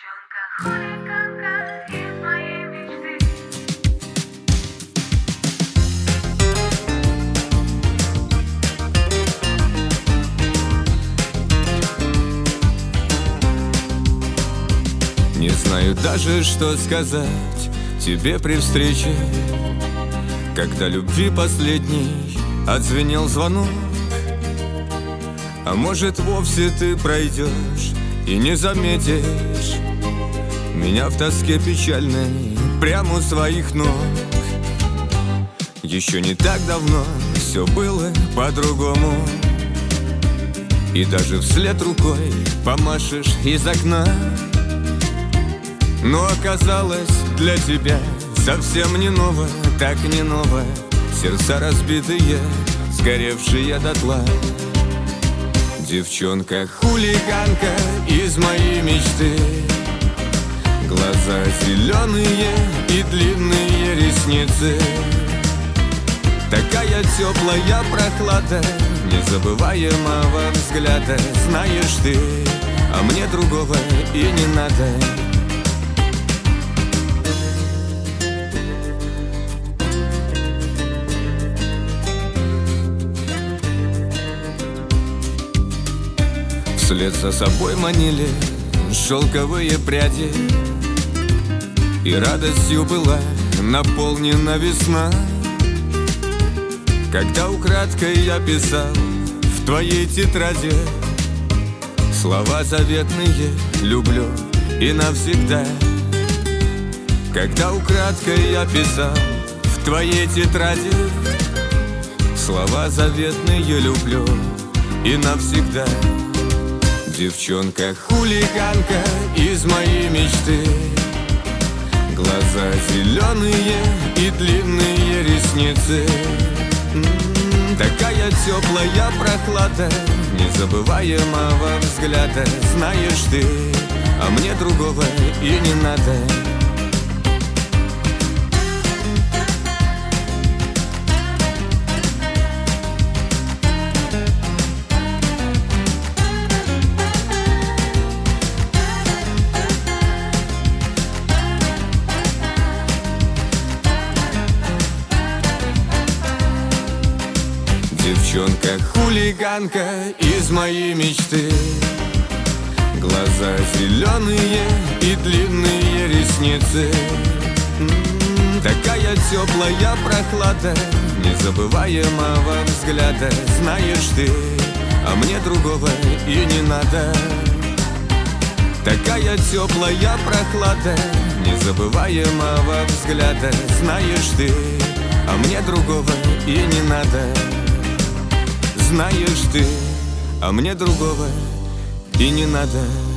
Девчонка-хулиганка из моей мечты. Не знаю даже, что сказать тебе при встрече, когда любви последний отзвенел звонок. А может, вовсе ты пройдешь и не заметишь меня в тоске печальной прямо у своих ног. Еще не так давно все было по-другому, и даже вслед рукой помашешь из окна. Но оказалось для тебя совсем не ново, так не ново. Сердца разбитые, сгоревшие дотла. Девчонка-хулиганка из моей мечты. Глаза зеленые и длинные ресницы. Такая теплая прохлада незабываемого взгляда. Знаешь ты, а мне другого и не надо. Вслед за собой манили шелковые пряди, и радостью была наполнена весна, когда украдкой я писал в твоей тетради слова заветные: люблю и навсегда. Когда украдкой я писал в твоей тетради слова заветные: люблю и навсегда. Девчонка-хулиганка из моей мечты. Глаза зеленые и длинные ресницы. Такая теплая прохлада незабываемого взгляда. Знаешь ты, а мне другого и не надо. Девчонка-хулиганка из моей мечты. Глаза зеленые и длинные ресницы. Такая теплая прохлада незабываемого взгляда. Знаешь ты, а мне другого и не надо. Такая теплая прохлада незабываемого взгляда. Знаешь ты, а мне другого и не надо. Знаешь ты, а мне другого и не надо.